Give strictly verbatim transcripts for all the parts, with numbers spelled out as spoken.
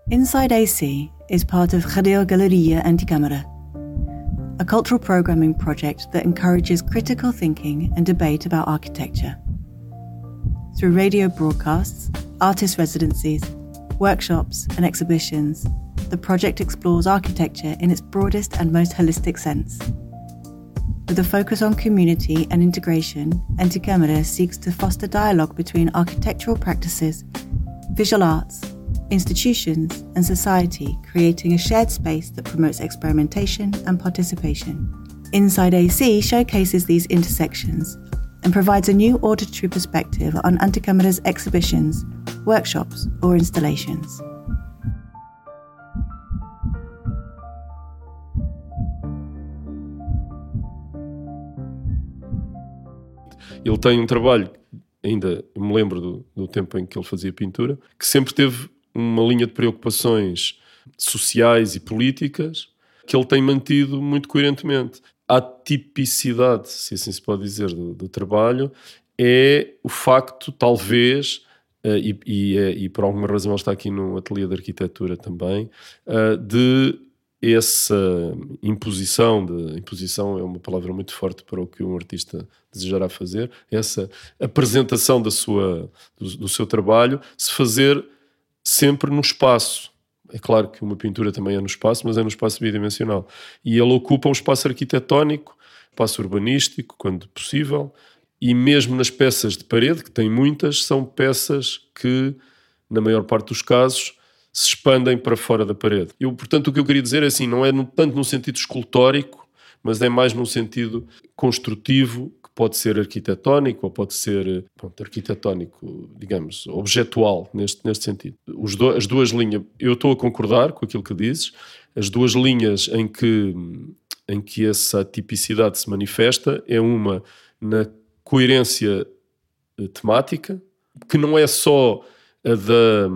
Inside A C is part of Radio Galeria Anticâmara, a cultural programming project that encourages critical thinking and debate about architecture. Through radio broadcasts, artist residencies, workshops and exhibitions, the project explores architecture in its broadest and most holistic sense. With a focus on community and integration, Anticâmara seeks to foster dialogue between architectural practices, visual arts, institutions and society, creating a shared space that promotes experimentation and participation. Inside A C showcases these intersections and provides a new auditory perspective on Anticâmara's exhibitions, workshops or installations. Ele tem um trabalho, ainda me lembro do, do tempo em que ele fazia pintura, que sempre teve uma linha de preocupações sociais e políticas que ele tem mantido muito coerentemente. A tipicidade, se assim se pode dizer, do, do trabalho é o facto, talvez, uh, e, e, e por alguma razão ele está aqui no ateliê de arquitetura também, uh, de essa imposição, de, imposição é uma palavra muito forte para o que um artista desejará fazer, essa apresentação da sua, do, do seu trabalho, se fazer sempre no espaço. É claro que uma pintura também é no espaço, mas é no espaço bidimensional. E ele ocupa um espaço arquitetónico, espaço urbanístico, quando possível, e mesmo nas peças de parede, que tem muitas, são peças que, na maior parte dos casos, se expandem para fora da parede. Eu, portanto, o que eu queria dizer é assim, não é no, tanto num sentido escultórico, mas é mais num sentido construtivo, que pode ser arquitetónico ou pode ser, pronto, arquitetónico, digamos, objetual, neste, neste sentido. Os do, as duas linhas, eu estou a concordar com aquilo que dizes, as duas linhas em que, em que essa tipicidade se manifesta é uma na coerência temática, que não é só a da...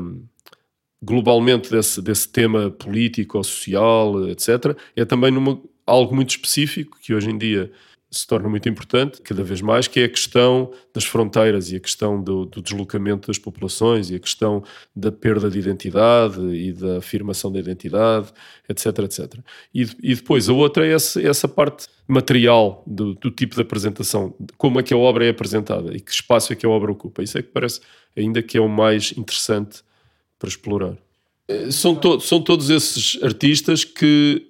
globalmente desse, desse tema político ou social, etcétera, é também numa, algo muito específico que hoje em dia se torna muito importante, cada vez mais, que é a questão das fronteiras e a questão do, do deslocamento das populações e a questão da perda de identidade e da afirmação da identidade, etcétera, etcétera. E, e depois a outra é essa, essa parte material do, do tipo de apresentação, de como é que a obra é apresentada e que espaço é que a obra ocupa. Isso é que parece ainda que é o mais interessante para explorar. São, to- são todos esses artistas que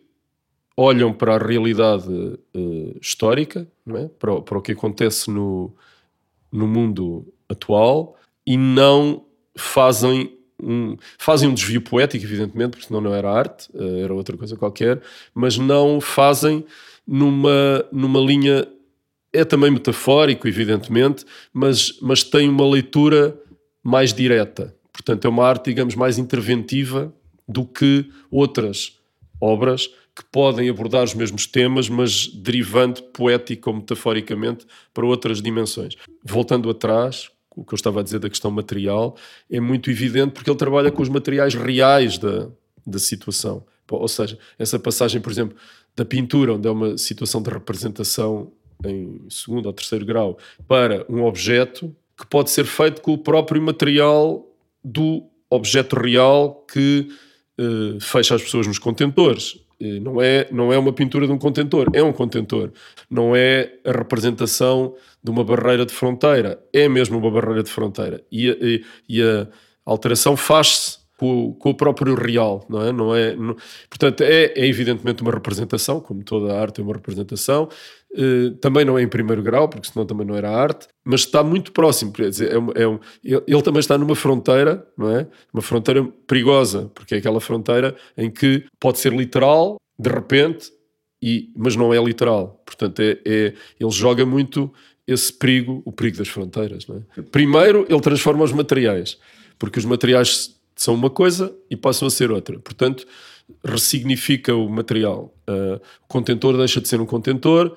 olham para a realidade uh, histórica, não é? para, o, para o que acontece no, no mundo atual e não fazem um, fazem um desvio poético, evidentemente, porque senão não era arte, uh, era outra coisa qualquer, mas não fazem numa, numa linha, é também metafórico, evidentemente, mas, mas tem uma leitura mais direta. Portanto, é uma arte, digamos, mais interventiva do que outras obras que podem abordar os mesmos temas, mas derivando poético ou metaforicamente para outras dimensões. Voltando atrás, o que eu estava a dizer da questão material, é muito evidente porque ele trabalha com os materiais reais da, da situação. Ou seja, essa passagem, por exemplo, da pintura, onde é uma situação de representação em segundo ou terceiro grau, para um objeto que pode ser feito com o próprio material do objeto real que uh, fecha as pessoas nos contentores. Uh, não é, não é uma pintura de um contentor, é um contentor. Não é a representação de uma barreira de fronteira, é mesmo uma barreira de fronteira. E, e, e a alteração faz-se com, com o próprio real, não é? Não é não, portanto, é, é evidentemente uma representação, como toda a arte é uma representação. Uh, também não é em primeiro grau, porque senão também não era arte, mas está muito próximo. Quer dizer, é um, é um, ele, ele também está numa fronteira, não é? Uma fronteira perigosa, porque é aquela fronteira em que pode ser literal, de repente, e, mas não é literal. Portanto, é, é, ele joga muito esse perigo, o perigo das fronteiras. Não é? Primeiro, ele transforma os materiais, porque os materiais são uma coisa e passam a ser outra. Portanto, ressignifica o material. Uh, o contentor deixa de ser um contentor,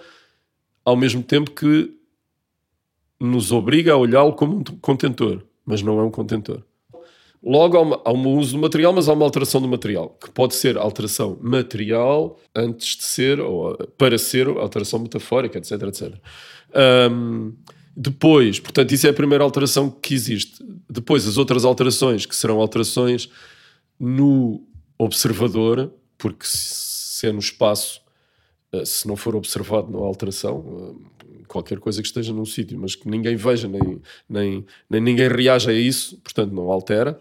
ao mesmo tempo que nos obriga a olhá-lo como um contentor, mas não é um contentor. Logo, há, uma, há um uso do material, mas há uma alteração do material, que pode ser alteração material antes de ser, ou para ser alteração metafórica, etc, etcétera. Um, depois, portanto, isso é a primeira alteração que existe. Depois, as outras alterações, que serão alterações no observador, porque se é no espaço, se não for observado, não há alteração, qualquer coisa que esteja num sítio, mas que ninguém veja, nem, nem, nem ninguém reaja a isso, portanto não altera.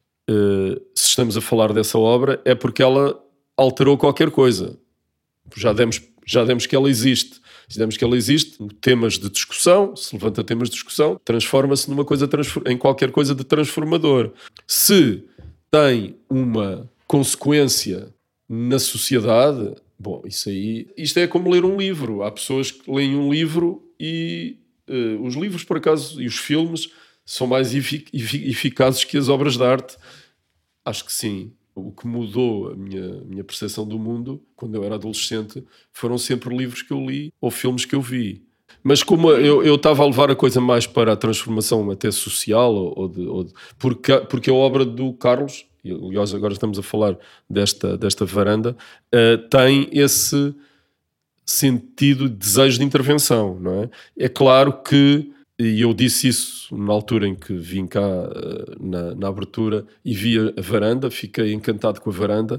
Se estamos a falar dessa obra, é porque ela alterou qualquer coisa. Já demos, já demos que ela existe. Se demos que ela existe, temas de discussão, se levanta temas de discussão, transforma-se numa coisa, em qualquer coisa de transformador. Se tem uma consequência na sociedade, bom, isso aí, isto é como ler um livro. Há pessoas que leem um livro e uh, os livros, por acaso, e os filmes são mais efic- eficazes que as obras de arte. Acho que sim. O que mudou a minha, minha percepção do mundo, quando eu era adolescente, foram sempre livros que eu li ou filmes que eu vi. Mas como eu estava a levar a coisa mais para a transformação até social, ou de, ou de, porque, porque a obra do Carlos, e aliás agora estamos a falar desta, desta varanda, uh, tem esse sentido de desejo de intervenção, não é? É claro que, e eu disse isso na altura em que vim cá uh, na, na abertura e vi a varanda, fiquei encantado com a varanda,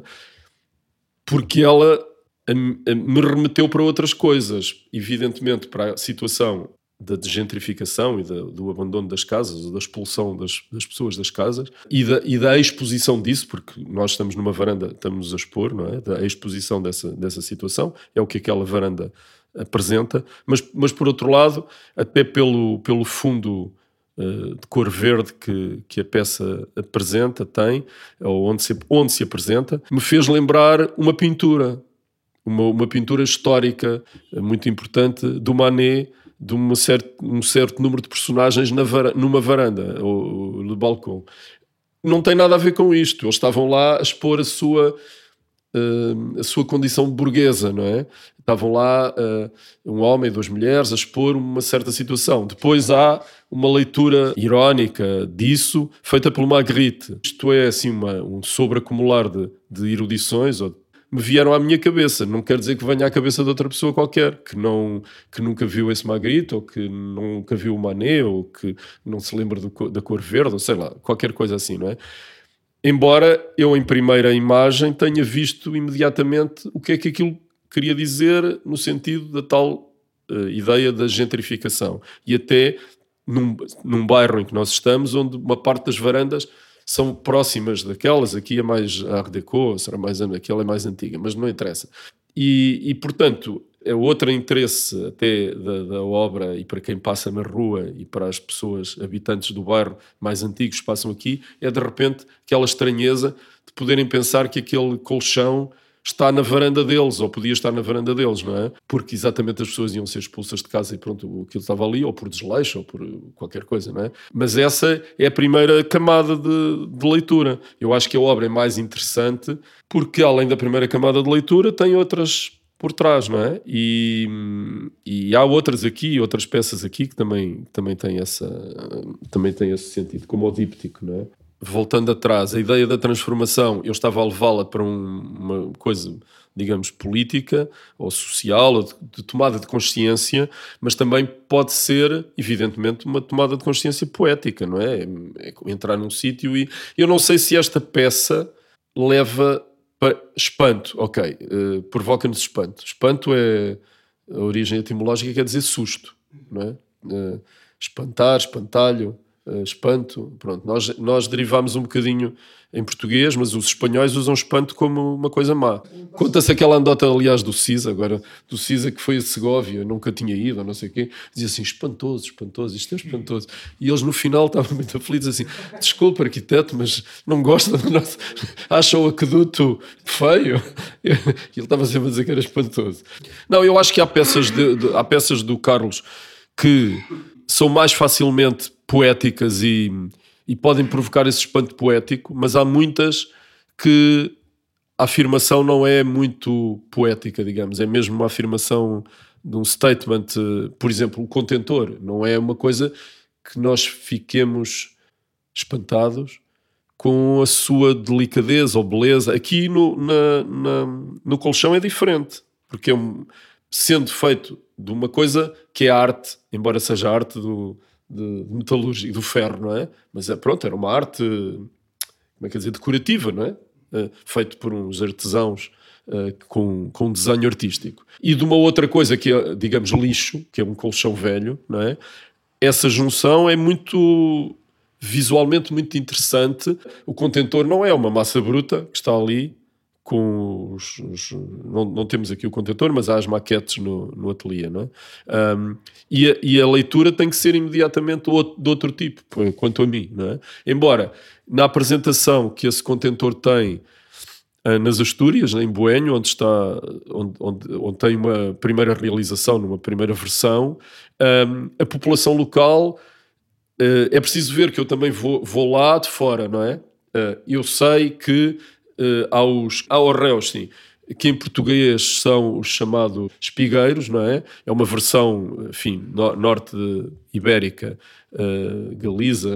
porque ela a, a, me remeteu para outras coisas, evidentemente para a situação da desgentrificação e da, do abandono das casas, da expulsão das, das pessoas das casas e da, e da exposição disso, porque nós estamos numa varanda, estamos a expor, não é? Da exposição dessa, dessa situação, é o que aquela varanda apresenta, mas, mas por outro lado, até pelo, pelo fundo uh, de cor verde que, que a peça apresenta, tem, ou onde se, onde se apresenta, me fez lembrar uma pintura, uma, uma pintura histórica uh, muito importante do Manet, de uma certo, um certo número de personagens na var, numa varanda, ou no balcão. Não tem nada a ver com isto. Eles estavam lá a expor a sua, uh, a sua condição burguesa, não é? Estavam lá uh, um homem e duas mulheres a expor uma certa situação. Depois há uma leitura irónica disso, feita pelo Magritte. Isto é assim uma, um sobreacumular de, de erudições, ou me vieram à minha cabeça. Não quer dizer que venha à cabeça de outra pessoa qualquer, que, não, que nunca viu esse Magritte, ou que nunca viu o Manet, ou que não se lembra do, da cor verde, ou sei lá, qualquer coisa assim, não é? Embora eu, em primeira imagem, tenha visto imediatamente o que é que aquilo queria dizer no sentido da tal uh, ideia da gentrificação. E até num, num bairro em que nós estamos, onde uma parte das varandas são próximas daquelas, aqui é mais Art Deco, será mais, aquela é mais antiga, mas não interessa. E, e portanto, é outro interesse até da, da obra, e para quem passa na rua e para as pessoas habitantes do bairro mais antigos que passam aqui, é de repente aquela estranheza de poderem pensar que aquele colchão está na varanda deles, ou podia estar na varanda deles, não é? Porque exatamente as pessoas iam ser expulsas de casa e pronto, aquilo estava ali, ou por desleixo, ou por qualquer coisa, não é? Mas essa é a primeira camada de, de leitura. Eu acho que a obra é mais interessante porque, além da primeira camada de leitura, tem outras por trás, não é? E, e há outras aqui, outras peças aqui que também, também, têm essa, também têm esse sentido, como o díptico, não é? Voltando atrás, a ideia da transformação, eu estava a levá-la para um, uma coisa, digamos, política ou social, ou de, de tomada de consciência, mas também pode ser, evidentemente, uma tomada de consciência poética, não é? É entrar num sítio e... Eu não sei se esta peça leva para espanto, ok, uh, provoca-nos espanto. Espanto é a origem etimológica, quer dizer susto, não é? Uh, espantar, espantalho... Uh, espanto, pronto, nós, nós derivámos um bocadinho em português, mas os espanhóis usam espanto como uma coisa má. Conta-se aquela anedota, aliás, do Cisa, agora, do Cisa que foi a Segóvia, nunca tinha ido, ou não sei o quê, dizia assim, espantoso, espantoso, isto é espantoso. E eles no final estavam muito aflitos, assim, desculpa, arquiteto, mas não gosta do nosso... Acha o aqueduto feio? E ele estava sempre a dizer que era espantoso. Não, eu acho que há peças, de, de, há peças do Carlos que são mais facilmente poéticas e, e podem provocar esse espanto poético, mas há muitas que a afirmação não é muito poética, digamos, é mesmo uma afirmação de um statement, por exemplo, o contentor, não é uma coisa que nós fiquemos espantados com a sua delicadeza ou beleza. Aqui no, na, na, no colchão é diferente, porque é um, sendo feito de uma coisa que é arte, embora seja arte do de, de metalúrgica, do ferro, não é? Mas é, pronto, era uma arte, como é que é dizer, decorativa, não é? uh, feito por uns artesãos uh, com, com desenho artístico. E de uma outra coisa que é, digamos, lixo, que é um colchão velho, não é? Essa junção é muito, visualmente muito interessante. O contentor não é uma massa bruta que está ali, com os, os, não, não temos aqui o contentor, mas há as maquetes no, no ateliê, não é? Um, e, a, e a leitura tem que ser imediatamente outro, de outro tipo, quanto a mim, não é? Embora, na apresentação que esse contentor tem uh, nas Astúrias, em Boenho, onde, está, onde, onde, onde tem uma primeira realização, numa primeira versão, um, a população local, uh, é preciso ver que eu também vou, vou lá de fora, não é? Uh, eu sei que Uh, aos, aos réus, sim, que em português são os chamados espigueiros, não é? É uma versão, enfim, no, norte ibérica, uh, Galiza,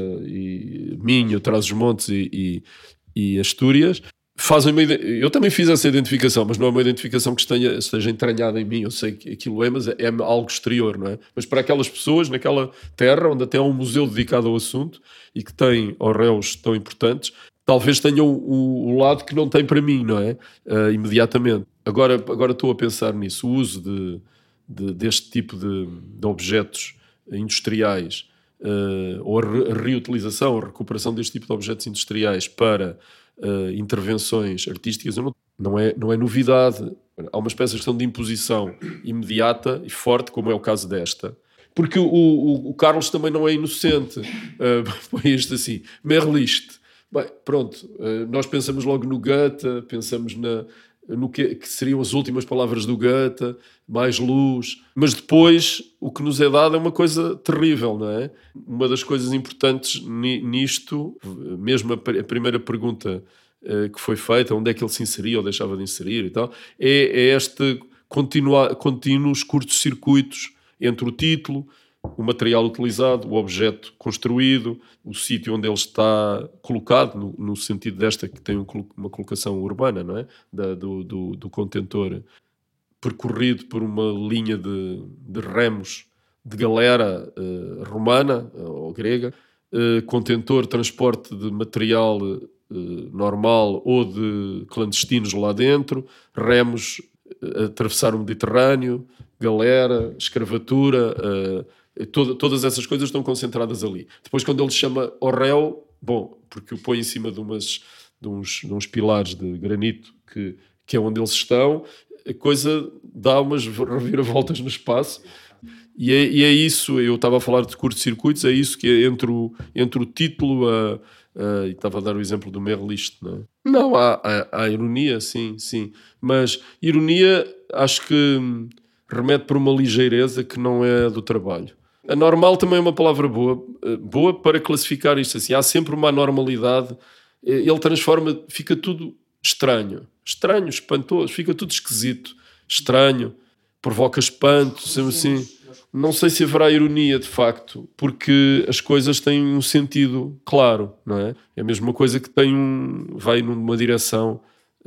e Minho, Trás-os-Montes e, e, e Astúrias. Fazem uma, eu também fiz essa identificação, mas não é uma identificação que esteja, esteja entranhada em mim. Eu sei que aquilo é, mas é, é algo exterior, não é? Mas para aquelas pessoas, naquela terra, onde até há um museu dedicado ao assunto e que tem aos réus tão importantes, talvez tenham o, o lado que não tem para mim, não é? Uh, imediatamente. Agora, agora estou a pensar nisso. O uso de, de, deste tipo de, de objetos industriais, uh, ou a, re, a reutilização, a recuperação deste tipo de objetos industriais para uh, intervenções artísticas, não, não, é, não é novidade. Há umas peças que são de imposição imediata e forte, como é o caso desta. Porque o, o, o Carlos também não é inocente. Uh, põe isto assim, Merliste. Bem, pronto, nós pensamos logo no Goethe, pensamos na, no que, que seriam as últimas palavras do Goethe, mais luz, mas depois o que nos é dado é uma coisa terrível, não é? Uma das coisas importantes nisto, mesmo a, a primeira pergunta uh, que foi feita, onde é que ele se inseria ou deixava de inserir e tal, é, é este continua, contínuos curtos-circuitos entre o título, o material utilizado, o objeto construído, o sítio onde ele está colocado, no, no sentido desta que tem um, uma colocação urbana, não é? Da, do, do, do contentor, percorrido por uma linha de, de remos de galera uh, romana uh, ou grega, uh, contentor, transporte de material uh, normal ou de clandestinos lá dentro, remos uh, atravessar o Mediterrâneo, galera, escravatura... Uh, Toda, todas essas coisas estão concentradas ali. Depois, quando ele chama ao réu, bom, porque o põe em cima de, umas, de, uns, de uns pilares de granito que, que é onde eles estão, a coisa dá umas reviravoltas no espaço. E é, e é isso, eu estava a falar de curtos-circuitos, é isso que é entre o, entre o título a, a, e estava a dar o exemplo do Merliste, não é? Não, há, há, há ironia, sim, sim. Mas ironia, acho que remete por uma ligeireza que não é do trabalho. Anormal também é uma palavra boa, boa para classificar isto assim. Há sempre uma anormalidade. Ele transforma, fica tudo estranho. Estranho, espantoso, fica tudo esquisito. Estranho, provoca espanto, sempre assim. Não sei se haverá ironia, de facto, porque as coisas têm um sentido claro, não é? É a mesma coisa que tem um, vai numa direção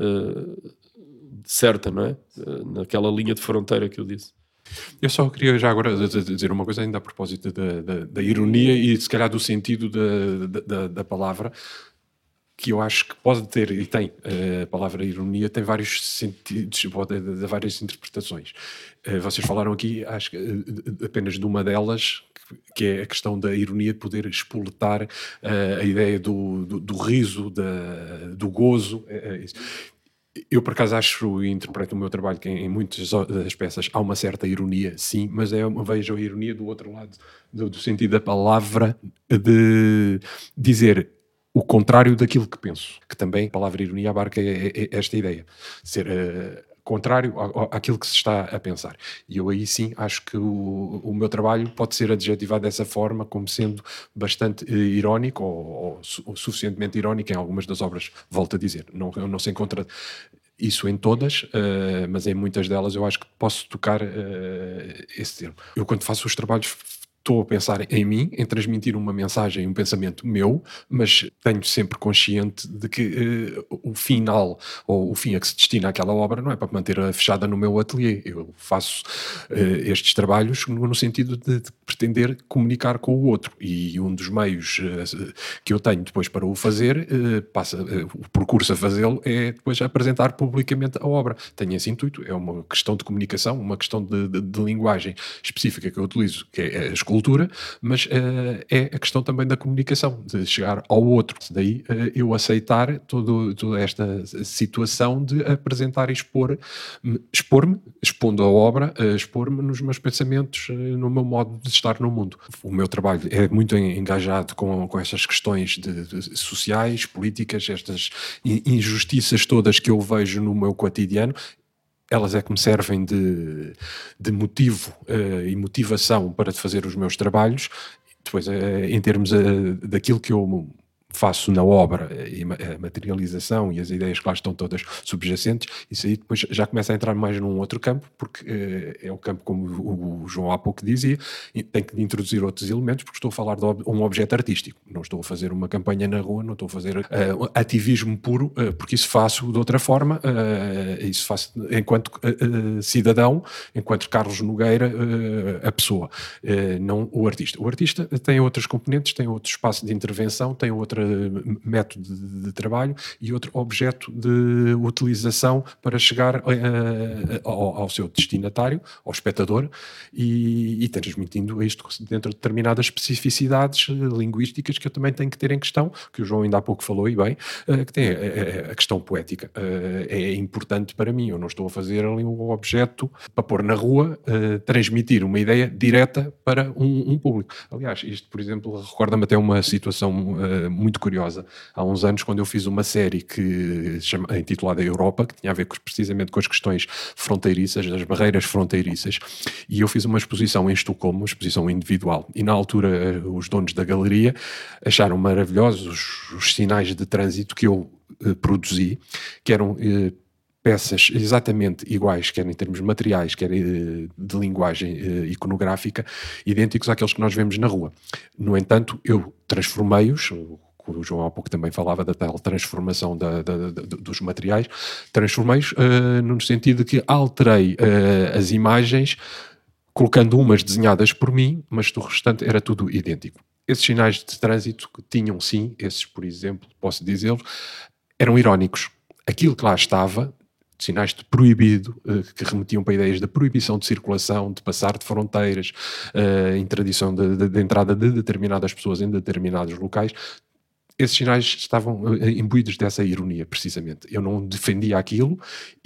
uh, certa, não é? Uh, naquela linha de fronteira que eu disse. Eu só queria já agora dizer uma coisa ainda a propósito da, da, da ironia e se calhar do sentido da, da, da palavra, que eu acho que pode ter, e tem, a palavra ironia tem vários sentidos, pode ter várias interpretações. Vocês falaram aqui, acho que apenas de uma delas, que é a questão da ironia de poder espoletar a ideia do, do, do riso, da, do gozo. Eu, por acaso, acho e interpreto o meu trabalho que em muitas das peças há uma certa ironia, sim, mas é uma, vejo a ironia do outro lado, do, do sentido da palavra, de dizer o contrário daquilo que penso, que também a palavra ironia abarca esta ideia, ser uh, contrário àquilo que se está a pensar. E eu aí sim acho que o, o meu trabalho pode ser adjetivado dessa forma, como sendo bastante uh, irónico, ou, ou, ou suficientemente irónico em algumas das obras, volto a dizer. Não, não se encontra isso em todas, uh, mas em muitas delas eu acho que posso tocar uh, esse termo. Eu, quando faço os trabalhos, estou a pensar em mim, em transmitir uma mensagem, um pensamento meu, mas tenho sempre consciente de que uh, o final, ou o fim a que se destina àquela obra, não é para manter-a fechada no meu ateliê. Eu faço uh, estes trabalhos no, no sentido de, de pretender comunicar com o outro, e um dos meios uh, que eu tenho depois para o fazer, uh, passa, uh, o percurso a fazê-lo é depois apresentar publicamente a obra. Tenho esse intuito, é uma questão de comunicação, uma questão de, de, de linguagem específica que eu utilizo, que é a escultura, mas uh, é a questão também da comunicação, de chegar ao outro. Daí uh, eu aceitar todo, toda esta situação de apresentar e expor, expor-me, expondo a obra, uh, expor-me nos meus pensamentos, uh, no meu modo de estar no mundo. O meu trabalho é muito engajado com, com estas questões de, de sociais, políticas, estas injustiças todas que eu vejo no meu cotidiano. Elas é que me servem de, de motivo uh, e motivação para fazer os meus trabalhos. Depois, uh, em termos uh, daquilo que eu faço na obra, e a materialização e as ideias que lá estão todas subjacentes, isso aí depois já começa a entrar mais num outro campo, porque uh, é o campo, como o, o João há pouco dizia, tem que introduzir outros elementos, porque estou a falar de ob- um objeto artístico. Não estou a fazer uma campanha na rua, não estou a fazer uh, ativismo puro, uh, porque isso faço de outra forma, uh, isso faço enquanto uh, uh, cidadão, enquanto Carlos Nogueira, uh, a pessoa, uh, não o artista. O artista tem outros componentes, tem outro espaço de intervenção, tem outra método de, de trabalho e outro objeto de utilização para chegar uh, ao, ao seu destinatário, ao espectador, e, e transmitindo isto dentro de determinadas especificidades uh, linguísticas que eu também tenho que ter em questão, que o João ainda há pouco falou, e bem, uh, que tem a, a, a questão poética. Uh, é importante para mim, eu não estou a fazer ali um objeto para pôr na rua, uh, transmitir uma ideia direta para um, um público. Aliás, isto, por exemplo, recorda-me até uma situação uh, muito curiosa. Há uns anos, quando eu fiz uma série que chama, intitulada Europa, que tinha a ver com, precisamente com as questões fronteiriças, das barreiras fronteiriças, e eu fiz uma exposição em Estocolmo, uma exposição individual, e na altura os donos da galeria acharam maravilhosos os, os sinais de trânsito que eu uh, produzi, que eram uh, peças exatamente iguais, quer em termos materiais, quer de linguagem iconográfica, idênticos àqueles que nós vemos na rua. No entanto, eu transformei-os, o João há pouco também falava da tal transformação da, da, da, dos materiais, transformei-os uh, no sentido de que alterei uh, as imagens, colocando umas desenhadas por mim, mas do restante era tudo idêntico. Esses sinais de trânsito que tinham, sim, esses, por exemplo, posso dizê-los, eram irónicos. Aquilo que lá estava, sinais de proibido, que remetiam para ideias da proibição de circulação, de passar de fronteiras, interdição de, de, de entrada de determinadas pessoas em determinados locais, esses sinais estavam imbuídos dessa ironia, precisamente. Eu não defendia aquilo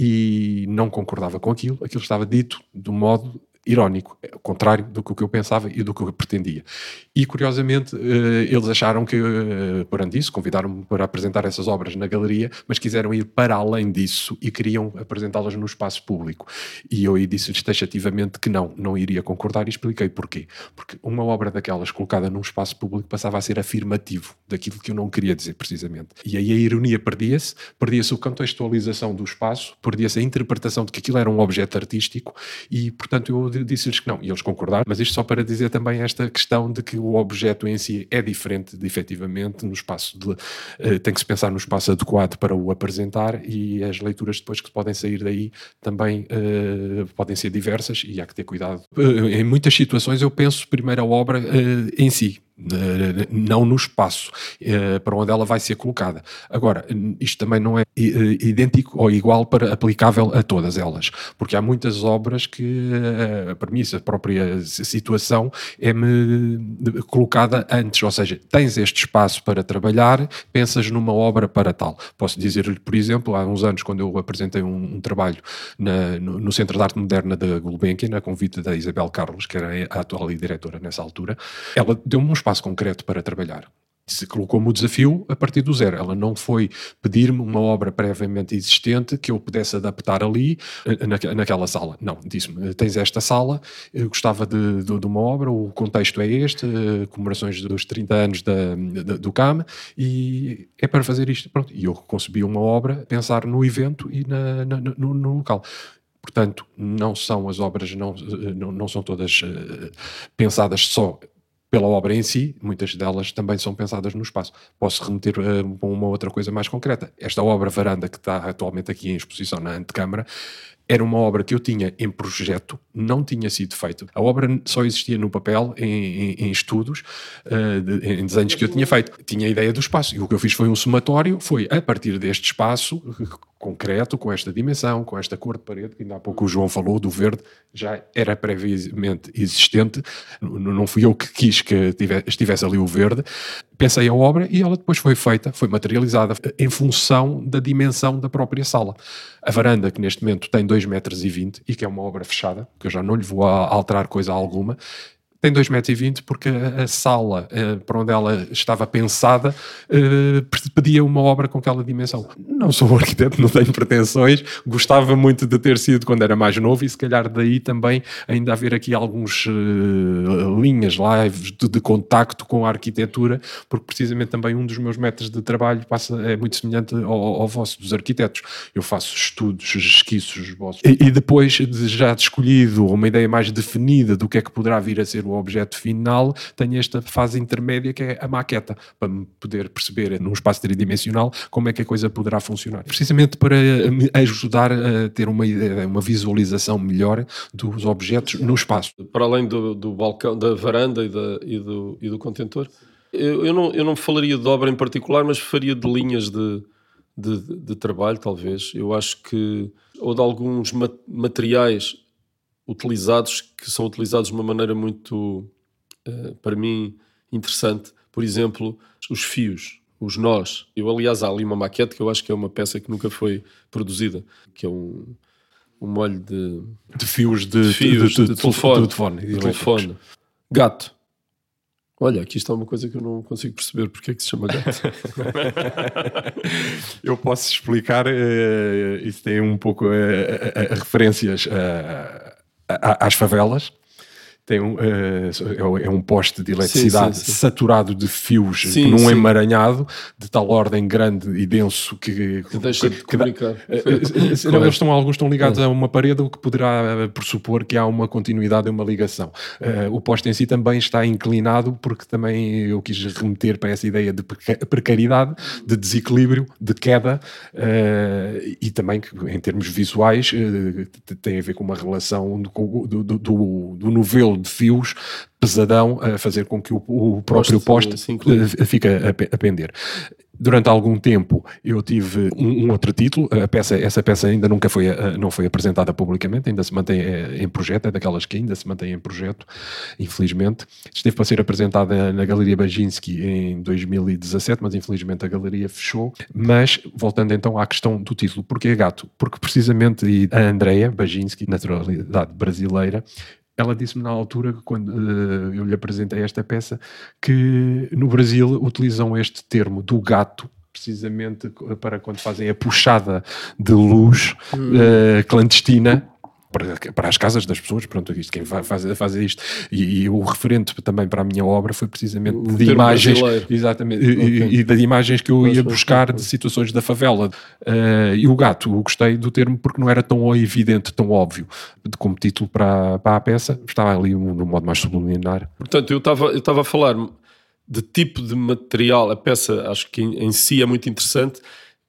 e não concordava com aquilo, aquilo estava dito de um modo irónico, ao contrário do que eu pensava e do que eu pretendia. E, curiosamente, eles acharam que, perante isso, convidaram-me para apresentar essas obras na galeria, mas quiseram ir para além disso e queriam apresentá-las no espaço público. E eu disse-lhes taxativamente que não, não iria concordar, e expliquei porquê. Porque uma obra daquelas colocada num espaço público passava a ser afirmativo daquilo que eu não queria dizer, precisamente. E aí a ironia perdia-se, perdia-se a contextualização do espaço, perdia-se a interpretação de que aquilo era um objeto artístico e, portanto, eu disse-lhes que não, e eles concordaram, mas isto só para dizer também esta questão de que o objeto em si é diferente, de, efetivamente, no espaço de, uh, tem que se pensar no espaço adequado para o apresentar, e as leituras depois que podem sair daí também uh, podem ser diversas, e há que ter cuidado. Uh, em muitas situações eu penso primeiro a obra uh, em si, não no espaço para onde ela vai ser colocada. Agora, isto também não é idêntico ou igual para aplicável a todas elas, porque há muitas obras que a premissa, a própria situação é-me colocada antes, ou seja, tens este espaço para trabalhar, pensas numa obra para tal. Posso dizer-lhe, por exemplo, há uns anos, quando eu apresentei um, um trabalho na, no, no Centro de Arte Moderna da Gulbenkian, a convite da Isabel Carlos, que era a atual diretora nessa altura, ela deu-me um espaço espaço concreto para trabalhar. Se colocou-me o desafio a partir do zero. Ela não foi pedir-me uma obra previamente existente que eu pudesse adaptar ali, na, naquela sala. Não, disse-me, tens esta sala, eu gostava de, de, de uma obra, o contexto é este, comemorações dos trinta anos da, da, do C A M, e é para fazer isto. Pronto. E eu concebi uma obra, pensar no evento e na, na, no, no local. Portanto, não são as obras, não, não, não são todas uh, pensadas só pela obra em si, muitas delas também são pensadas no espaço. Posso remeter a uh, uma outra coisa mais concreta. Esta obra Varanda, que está atualmente aqui em exposição na Antecâmara, era uma obra que eu tinha em projeto, não tinha sido feita. A obra só existia no papel, em, em, em estudos, uh, de, em desenhos que eu tinha feito. Tinha a ideia do espaço. E o que eu fiz foi um somatório, foi a partir deste espaço concreto, com esta dimensão, com esta cor de parede, que ainda há pouco o João falou, do verde, já era previamente existente. Não fui eu que quis que estivesse ali o verde. Pensei a obra e ela depois foi feita, foi materializada em função da dimensão da própria sala. A varanda, que neste momento tem dois metros e vinte e que é uma obra fechada, que eu já não lhe vou alterar coisa alguma, tem dois metros e vinte porque a sala uh, para onde ela estava pensada uh, pedia uma obra com aquela dimensão. Não sou arquiteto, não tenho pretensões, gostava muito de ter sido quando era mais novo e se calhar daí também ainda haver aqui alguns uh, linhas lives de, de contacto com a arquitetura, porque precisamente também um dos meus métodos de trabalho passa, é muito semelhante ao, ao vosso, dos arquitetos. Eu faço estudos, esquiços, esboços, e, e depois de já de escolhido uma ideia mais definida do que é que poderá vir a ser o objeto final, tenho esta fase intermédia que é a maqueta, para me poder perceber num espaço tridimensional como é que a coisa poderá funcionar. Precisamente para me ajudar a ter uma, uma visualização melhor dos objetos no espaço. Para além do, do balcão, da varanda e, da, e, do, e do contentor, eu, eu, não, eu não falaria de obra em particular, mas faria de linhas de, de, de trabalho, talvez. Eu acho que, ou de alguns materiais utilizados, que são utilizados de uma maneira muito, uh, para mim, interessante. Por exemplo, os fios, os nós. Eu, aliás, há ali uma maquete que eu acho que é uma peça que nunca foi produzida, que é um, um molho de... De fios de, de, fios, de, de, de telefone. De telefone, de telefone. Gato. Olha, aqui está uma coisa que eu não consigo perceber porque é que se chama gato. Eu posso explicar, uh, isso tem um pouco uh, uh, uh, referências... Uh, às favelas. Tem um, uh, é um poste de eletricidade sim, sim, sim. saturado de fios sim, num sim. emaranhado de tal ordem grande e denso que, que deixa que, de comunicar. Que, não, eles estão, alguns estão ligados é. a uma parede, o que poderá pressupor que há uma continuidade e uma ligação. Uh, o poste em si também está inclinado porque também eu quis remeter para essa ideia de precariedade, de desequilíbrio, de queda uh, e também que em termos visuais uh, tem a ver com uma relação do, do, do, do, do novelo de fios pesadão a fazer com que o, o próprio poste fique a, a pender. Durante algum tempo eu tive um, um outro título, a peça, essa peça ainda nunca foi, não foi apresentada publicamente, ainda se mantém em projeto, é daquelas que ainda se mantém em projeto, infelizmente. Esteve para ser apresentada na Galeria Baginski em dois mil e dezassete, mas infelizmente a galeria fechou. Mas, voltando então à questão do título, porquê gato? Porque precisamente a Andrea Baginski, naturalidade brasileira, ela disse-me na altura, quando uh, eu lhe apresentei esta peça, que no Brasil utilizam este termo do gato precisamente para quando fazem a puxada de luz hum. uh, clandestina para, para as casas das pessoas. Pronto, isto, quem faz, faz isto. E, e o referente também para a minha obra foi precisamente o de imagens, exatamente, okay. e, e de imagens que eu ia buscar de situações da favela. Uh, e o gato, eu gostei do termo porque não era tão evidente, tão óbvio. Como título para, para a peça, estava ali no modo mais subliminar. Portanto, eu estava eu estava a falar de tipo de material. A peça, acho que em, em si é muito interessante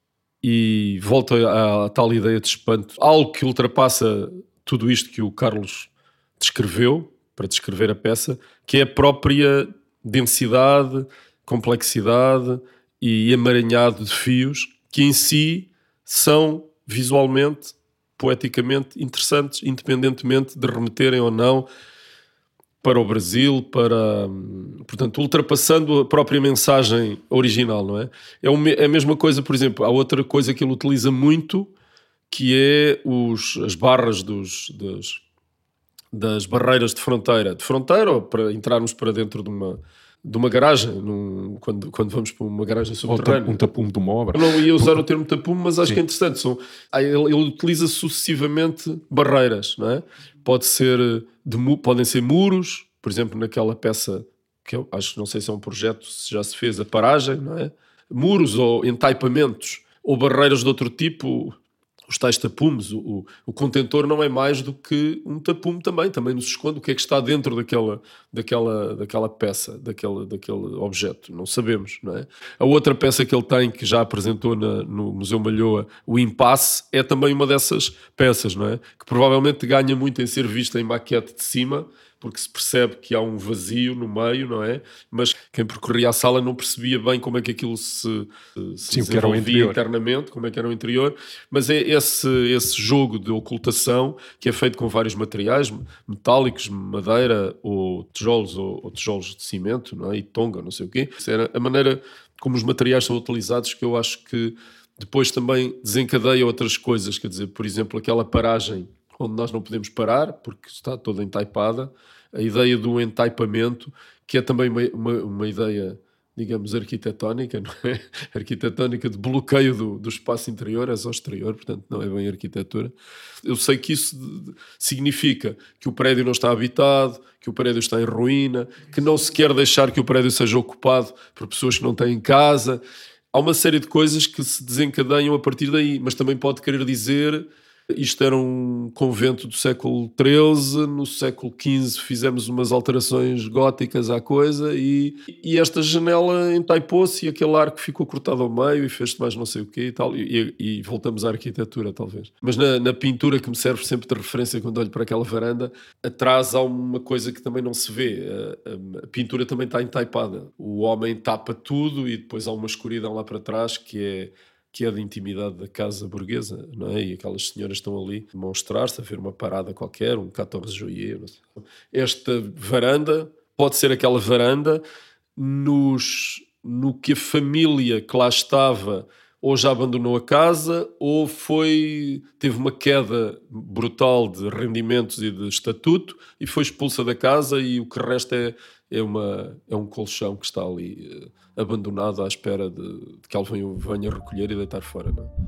e volta à, à tal ideia de espanto. Algo que ultrapassa tudo isto que o Carlos descreveu, para descrever a peça, que é a própria densidade, complexidade e emaranhado de fios, que em si são visualmente, poeticamente interessantes, independentemente de remeterem ou não para o Brasil, para, portanto, ultrapassando a própria mensagem original, não é? É a mesma coisa, por exemplo, há outra coisa que ele utiliza muito, que é os, as barras dos, das, das barreiras de fronteira. De fronteira ou para entrarmos para dentro de uma, de uma garagem, num, quando, quando vamos para uma garagem subterrânea. Um tapume de uma obra. Eu não ia usar o termo tapume, mas acho Sim. que é interessante. São, ele, ele utiliza sucessivamente barreiras, não é? Pode ser de, podem ser muros, por exemplo, naquela peça, que eu acho que não sei se é um projeto, se já se fez, a paragem, não é? Muros ou entaipamentos, ou barreiras de outro tipo. os tais tapumes, o, o, o contentor não é mais do que um tapume também, também nos esconde o que é que está dentro daquela, daquela, daquela peça, daquela, daquele objeto, não sabemos, não é? A outra peça que ele tem, que já apresentou na, no Museu Malhoa, o impasse, é também uma dessas peças, não é? Que provavelmente ganha muito em ser vista em maquete de cima, porque se percebe que há um vazio no meio, não é? Mas quem percorria a sala não percebia bem como é que aquilo se, se Sim, desenvolvia internamente, como é que era o interior, mas é esse, esse jogo de ocultação que é feito com vários materiais, metálicos, madeira, ou tijolos, ou, ou tijolos de cimento, não é? E tonga, não sei o quê. Isso era a maneira como os materiais são utilizados, que eu acho que depois também desencadeia outras coisas, quer dizer, por exemplo, aquela paragem onde nós não podemos parar, porque está toda entaipada, a ideia do entaipamento, que é também uma, uma, uma ideia, digamos, arquitetónica, não é? Arquitetónica de bloqueio do, do espaço interior, é só exterior, portanto não é bem arquitetura. Eu sei que isso significa que o prédio não está habitado, que o prédio está em ruína, que não se quer deixar que o prédio seja ocupado por pessoas que não têm casa. Há uma série de coisas que se desencadeiam a partir daí, mas também pode querer dizer... Isto era um convento do século treze, no século quinze fizemos umas alterações góticas à coisa e, e esta janela entaipou-se e aquele arco ficou cortado ao meio e fez-se mais não sei o quê e tal, e, e voltamos à arquitetura talvez. Mas na, na pintura, que me serve sempre de referência quando olho para aquela varanda, atrás há uma coisa que também não se vê, a, a, a pintura também está entaipada, o homem tapa tudo e depois há uma escuridão lá para trás que é... que é da intimidade da casa burguesa, não é? E aquelas senhoras estão ali a demonstrar-se, a ver uma parada qualquer, um quatorze juillet. Não sei. Esta varanda pode ser aquela varanda nos, no que a família que lá estava ou já abandonou a casa ou foi, teve uma queda brutal de rendimentos e de estatuto e foi expulsa da casa e o que resta é, é, uma, é um colchão que está ali... abandonado à espera de, de que alguém o venha recolher e deitar fora, não é?